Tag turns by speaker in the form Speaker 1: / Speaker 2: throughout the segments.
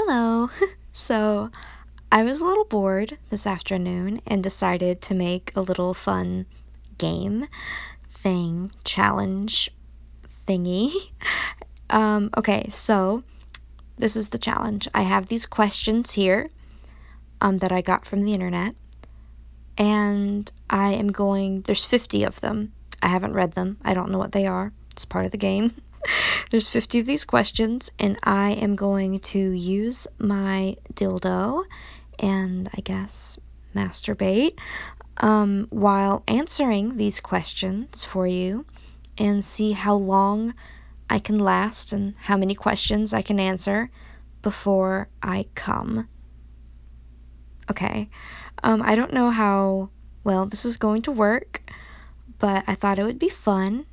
Speaker 1: Hello. So, I was a little bored this afternoon and decided to make a little fun game challenge thingy. Okay, so this is the challenge. I have these questions here that I got from the internet, and there's 50 of them. I haven't read them. I don't know what they are. It's part of the game. There's 50 of these questions, and I am going to use my dildo and I guess masturbate while answering these questions for you and see how long I can last and how many questions I can answer before I come. Okay. I don't know how well this is going to work, but I thought it would be fun,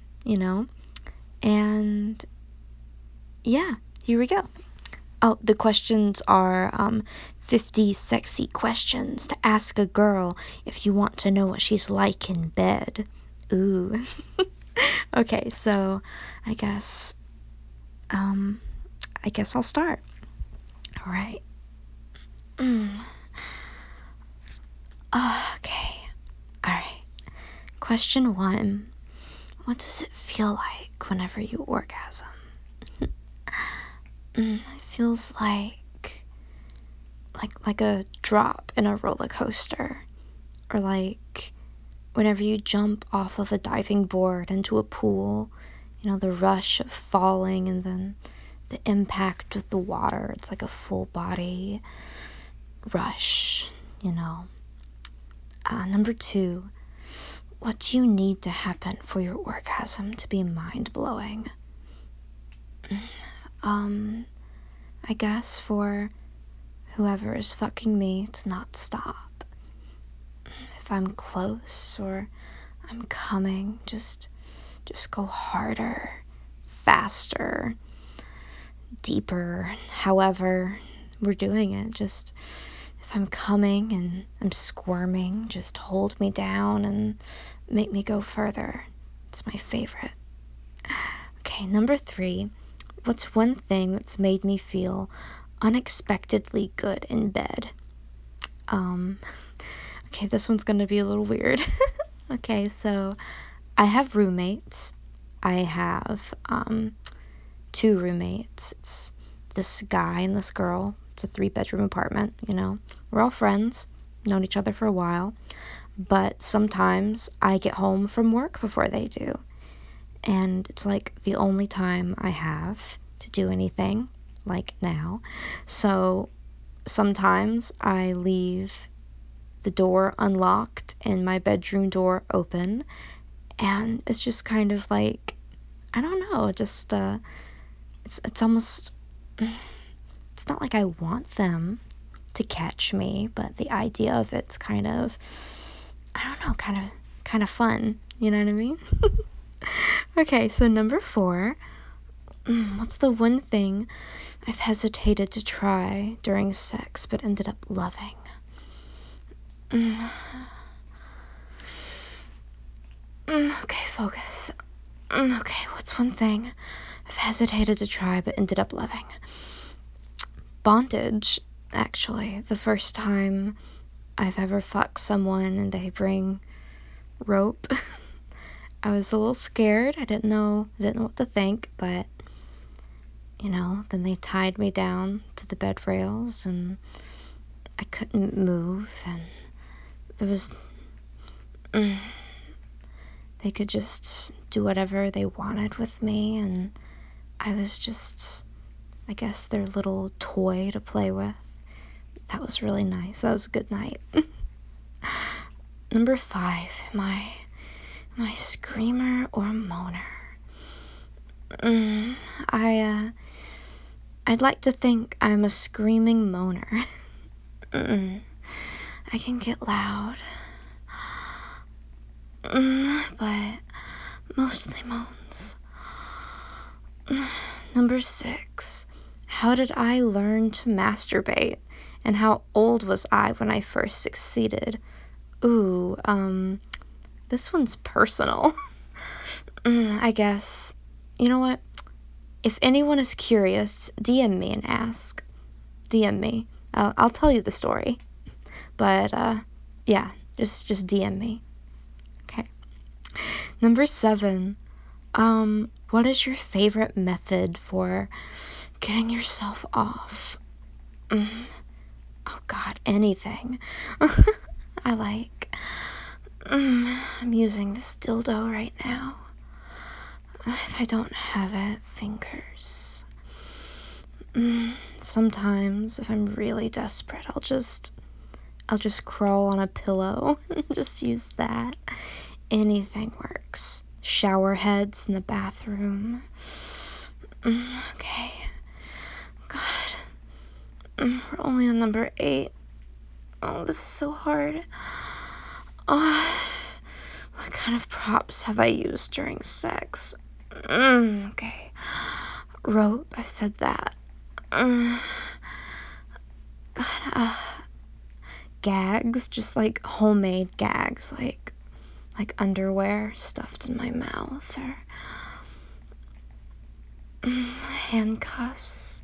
Speaker 1: and yeah, here we go. Oh, the questions are 50 sexy questions to ask a girl if you want to know what she's like in bed. Ooh. Okay, so I guess I'll start. All right. Okay. All right. Question 1. What does it feel like whenever you orgasm? It feels like a drop in a roller coaster, or like whenever you jump off of a diving board into a pool, the rush of falling and then the impact with the water. It's like a full body rush. Number 2, what do you need to happen for your orgasm to be mind-blowing? I guess for whoever is fucking me to not stop. If I'm close or I'm coming, just go harder, faster, deeper, however we're doing it. Just if I'm coming and I'm squirming, just hold me down and make me go further. It's my favorite. Okay, number 3. What's one thing that's made me feel unexpectedly good in bed? Okay, this one's gonna be a little weird. Okay, so I have roommates. I have 2 roommates. It's this guy and this girl. It's a 3-bedroom apartment, We're all friends, known each other for a while. But sometimes I get home from work before they do. And it's like the only time I have to do anything, like now. So sometimes I leave the door unlocked and my bedroom door open, and it's just kind of like, I don't know, just it's almost, it's not like I want them to catch me, but the idea of it's kind of, I don't know, kind of fun, you know what I mean? Okay, so number 4, what's the one thing I've hesitated to try during sex but ended up loving? Okay, focus. Okay, what's one thing I've hesitated to try but ended up loving? Bondage, actually. The first time I've ever fucked someone and they bring rope. I was a little scared. I didn't know what to think, but then they tied me down to the bed rails and I couldn't move, and there was they could just do whatever they wanted with me, and I was just, I guess, their little toy to play with. That was really nice. That was a good night. Number 5, am I screamer or moaner? I'd like to think I'm a screaming moaner. I can get loud, but mostly moans. Number 6, how did I learn to masturbate, and how old was I when I first succeeded? Ooh, this one's personal. I guess. You know what? If anyone is curious, DM me and ask. DM me. I'll tell you the story. But, yeah, just DM me. Okay. Number 7. What is your favorite method for getting yourself off? Oh God, anything. I'm using this dildo right now. If I don't have it, fingers. Sometimes, if I'm really desperate, I'll just crawl on a pillow and just use that. Anything works. Shower heads in the bathroom. Okay. God. We're only on number 8. Oh, this is so hard. What kind of props have I used during sex? Okay. Rope, I've said that. God, gags, just like homemade gags, like underwear stuffed in my mouth, or handcuffs.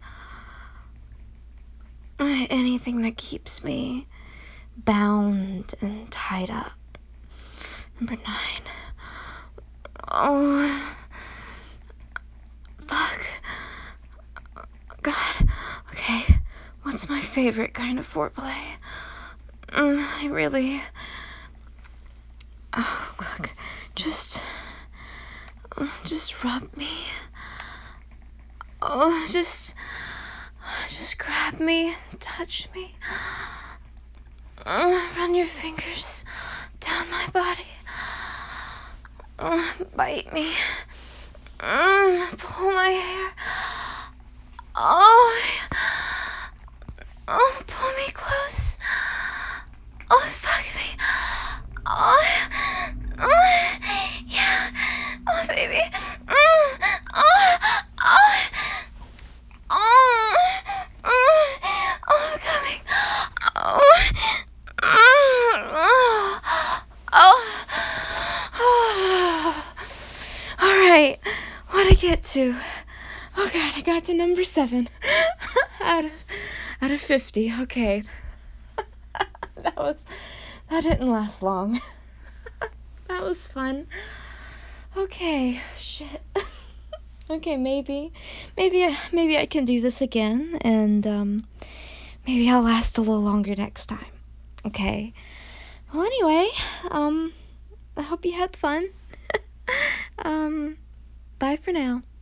Speaker 1: Anything that keeps me bound and tied up. Number 9. Oh, fuck. God. Okay, what's my favorite kind of foreplay? I really... Oh, look. Just rub me. Oh, just grab me, touch me. Run your fingers down my body. Bite me. Pull my hair. Oh, pull me close. Oh, fuck me. Oh, yeah. Oh, baby. Oh, I'm coming. All right. What'd I get to? Oh God, I got to number 7 out of 50. Okay. That didn't last long. That was fun. Okay, shit. Okay, maybe I can do this again, and maybe I'll last a little longer next time. Okay. Well, anyway, I hope you had fun. Bye for now.